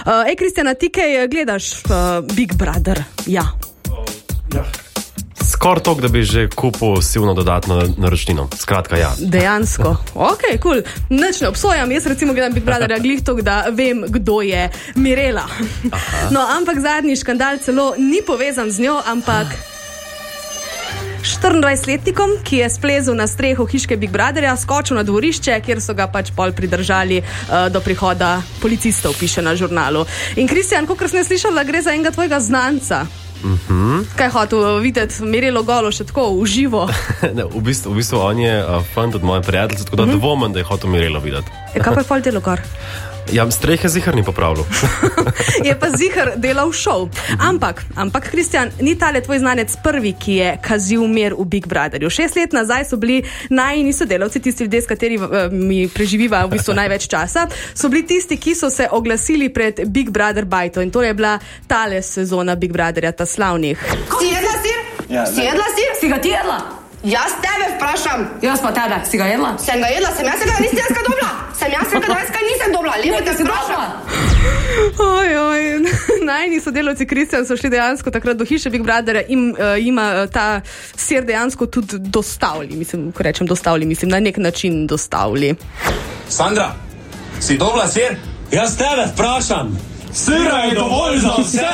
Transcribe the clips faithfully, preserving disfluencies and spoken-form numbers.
Uh, ej, Kristjana, ti kaj gledaš uh, Big Brother? Ja. Uh, ja. Skoraj toliko, da bi že kupil silno dodatno naročnino. Skratka, ja. Dejansko. Ok, cool. Nič ne obsojam. Jaz recimo gledam Big Brotherja glih toliko, da vem, kdo je Mirela. Aha. No, ampak zadnji škandal celo ni povezan z njo, ampak štiriindvajsetletnikom, ki je splezil na streho hiške Big Brotherja, skočil na dvorišče, kjer so ga pač pol pridržali uh, do prihoda policistov, piše na žurnalu. In Kristjan, kolikor sem slišala, gre za enega tvojega znanca. Uh-huh. Kaj je hotel videti Mirelo golo še tako v živo? ne, v, bistvu, v bistvu on je uh, fan od moje prijateljice, tako da uh-huh. dvomim, da je hotel Mirelo videti. E, kaj pa je pol delo gor? Ja, strehe zihar ni popravljal. je pa zihar delal šov. Ampak, ampak, Kristjan, ni tale tvoj znanec prvi, ki je kazil mir v Big Brotherju. Šest let nazaj so bili najini sodelavci, tisti ljudje, s kateri uh, mi preživiva v bistvu največ časa, so bili tisti, ki so se oglasili pred Big Brother bajto. In to je bila tale sezona Big Brotherja, ta slavnih. Si jedla sir? Ja, si jedla sir? Si ga ti jedla? Jaz tebe vprašam. Jaz pa tebe. Si ga jedla? Sem ga jedla, sem jaz ga nisi jaz ga dobila. Sem jaz ga danes ga nisem dobila. Lepo te vprašam. Oj, oj. Najni sodelavci Kristjan so šli dejansko takrat do hiše Big Brotherja in uh, ima uh, ta sir dejansko tudi dostavili. Mislim, ko rečem dostavili, mislim, na nek način dostavili. Sandra, si dobila sir? Jaz tebe vprašam. Sira je dovolj za vse.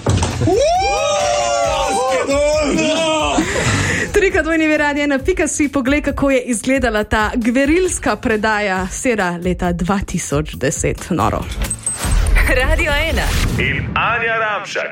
Trika dvojni virad je na pika si pogled, kako je izgledala ta gverilska predaja sera leta dva tisoč deset. Noro. Radio ena in Anja Ramšak.